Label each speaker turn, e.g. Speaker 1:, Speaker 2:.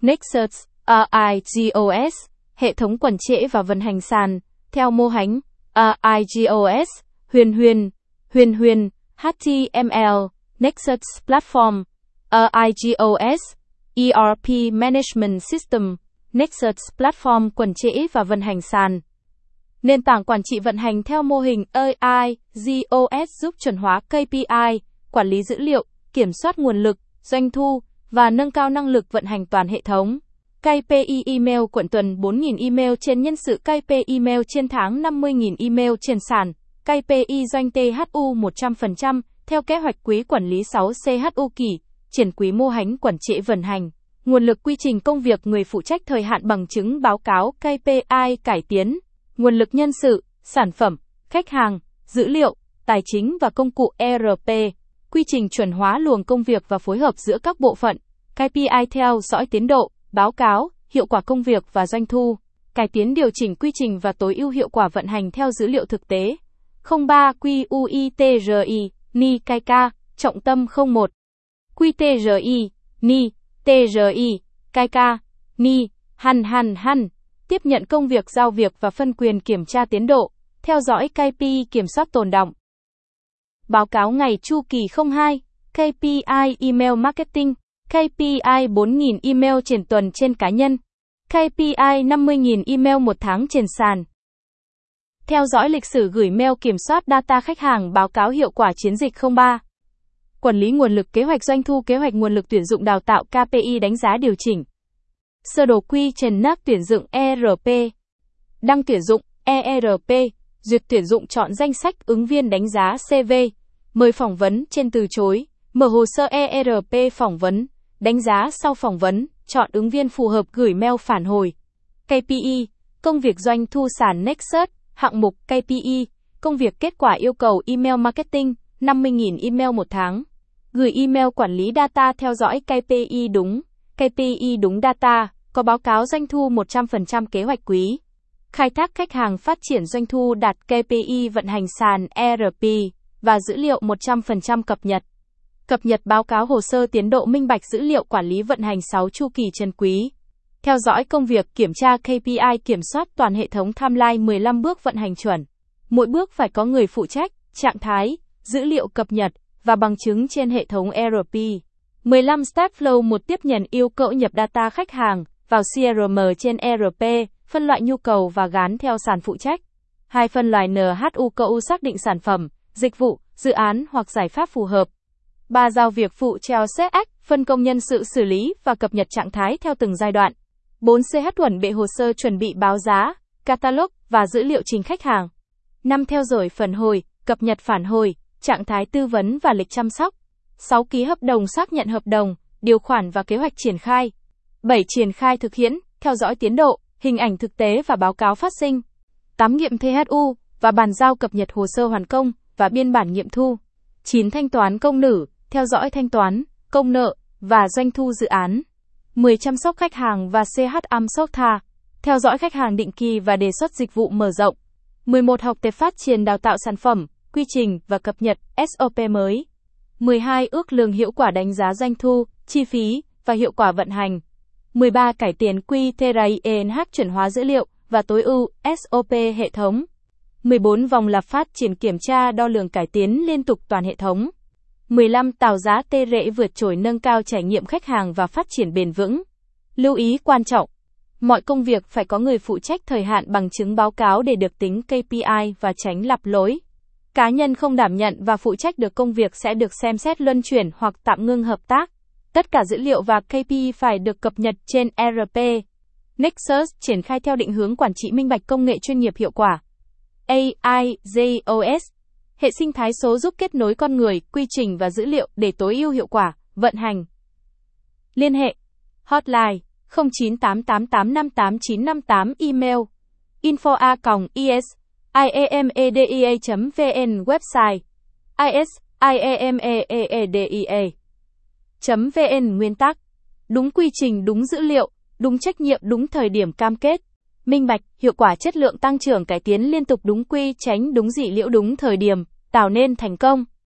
Speaker 1: Nexus, AIGOS, hệ thống quản trễ và vận hành sàn, theo mô hình, AIGOS, Huyền, HTML, Nexus Platform, AIGOS, ERP Management System, Nexus Platform quản trễ và vận hành sàn. Nền tảng quản trị vận hành theo mô hình AIGOS giúp chuẩn hóa KPI, quản lý dữ liệu, kiểm soát nguồn lực, doanh thu, và nâng cao năng lực vận hành toàn hệ thống. KPI email cuộn tuần 4.000 email trên nhân sự, KPI email trên tháng 50.000 email trên sàn, KPI doanh THU 100%, theo kế hoạch quý quản lý 6 CHU kỳ, triển quý mô hình quản trị vận hành. Nguồn lực, quy trình công việc, người phụ trách, thời hạn, bằng chứng báo cáo, KPI cải tiến. Nguồn lực, nhân sự, sản phẩm, khách hàng, dữ liệu, tài chính và công cụ ERP. Quy trình chuẩn hóa luồng công việc và phối hợp giữa các bộ phận. KPI theo dõi tiến độ, báo cáo, hiệu quả công việc và doanh thu. Cải tiến, điều chỉnh quy trình và tối ưu hiệu quả vận hành theo dữ liệu thực tế. 03 QUITRI, NI KK, trọng tâm 01. QTRI, NI, TRI, KK, NI, HAN. Tiếp nhận công việc, giao việc và phân quyền, kiểm tra tiến độ, theo dõi KPI, kiểm soát tồn đọng. Báo cáo ngày chu kỳ 02, KPI email marketing, KPI 4.000 email trên tuần trên cá nhân, KPI 50.000 email một tháng trên sàn. Theo dõi lịch sử gửi mail, kiểm soát data khách hàng, báo cáo hiệu quả chiến dịch 03. Quản lý nguồn lực, kế hoạch doanh thu, kế hoạch nguồn lực tuyển dụng đào tạo, KPI đánh giá điều chỉnh. Sơ đồ quy trình nắp tuyển dụng ERP. Đăng tuyển dụng ERP, duyệt tuyển dụng, chọn danh sách ứng viên, đánh giá CV, mời phỏng vấn, trên từ chối, mở hồ sơ ERP phỏng vấn, đánh giá sau phỏng vấn, chọn ứng viên phù hợp, gửi mail phản hồi. KPI, công việc doanh thu sàn Nexus, hạng mục KPI, công việc kết quả yêu cầu email marketing, 50.000 email một tháng. Gửi email quản lý data, theo dõi KPI đúng data, có báo cáo doanh thu 100% kế hoạch quý. Khai thác khách hàng, phát triển doanh thu đạt KPI, vận hành sàn ERP và dữ liệu 100% cập nhật. Cập nhật báo cáo hồ sơ tiến độ, minh bạch dữ liệu, quản lý vận hành 6 chu kỳ trần quý. Theo dõi công việc, kiểm tra KPI, kiểm soát toàn hệ thống, timeline 15 bước vận hành chuẩn. Mỗi bước phải có người phụ trách, trạng thái, dữ liệu cập nhật và bằng chứng trên hệ thống ERP. 15 step flow. 1. Tiếp nhận yêu cầu nhập data khách hàng vào CRM trên ERP, phân loại nhu cầu và gán theo sàn phụ trách. 2. Phân loại NHU, xác định sản phẩm, dịch vụ, dự án hoặc giải pháp phù hợp. 3. Giao việc phụ treo CX, phân công nhân sự xử lý và cập nhật trạng thái theo từng giai đoạn. 4. CH chuẩn bị hồ sơ, chuẩn bị báo giá, catalog và dữ liệu trình khách hàng. 5. Theo dõi phản hồi, cập nhật phản hồi, trạng thái tư vấn và lịch chăm sóc. 6. Ký hợp đồng, xác nhận hợp đồng, điều khoản và kế hoạch triển khai. 7. Triển khai thực hiện, theo dõi tiến độ, hình ảnh thực tế và báo cáo phát sinh. 8. Nghiệm THU và bàn giao, cập nhật hồ sơ hoàn công và biên bản nghiệm thu. 9. Thanh toán công nữ, theo dõi thanh toán, công nợ và doanh thu dự án. 10. Chăm sóc khách hàng và CHM Softha, theo dõi khách hàng định kỳ và đề xuất dịch vụ mở rộng. 11. Học tập phát triển đào tạo sản phẩm, quy trình và cập nhật SOP mới. 12. Ước lượng hiệu quả, đánh giá doanh thu, chi phí và hiệu quả vận hành. 13. Cải tiến QTRINH, chuẩn hóa dữ liệu và tối ưu SOP hệ thống. 14. Vòng lặp phát triển, kiểm tra đo lường, cải tiến liên tục toàn hệ thống. 15. Tạo giá tê rễ vượt trội, nâng cao trải nghiệm khách hàng và phát triển bền vững. Lưu ý quan trọng: mọi công việc phải có người phụ trách, thời hạn, bằng chứng báo cáo để được tính KPI và tránh lặp lỗi. Cá nhân không đảm nhận và phụ trách được công việc sẽ được xem xét luân chuyển hoặc tạm ngưng hợp tác. Tất cả dữ liệu và KPI phải được cập nhật trên ERP. Nexus triển khai theo định hướng quản trị minh bạch, công nghệ chuyên nghiệp, hiệu quả. AIGOS, hệ sinh thái số giúp kết nối con người, quy trình và dữ liệu để tối ưu hiệu quả vận hành. Liên hệ hotline 0988858958, email info@iamedea.vn, website isiamedea.vn. Nguyên tắc: đúng quy trình, đúng dữ liệu, đúng trách nhiệm, đúng thời điểm cam kết. Minh bạch, hiệu quả, chất lượng, tăng trưởng, cải tiến liên tục, đúng quy tránh, đúng dữ liệu, đúng thời điểm, tạo nên thành công.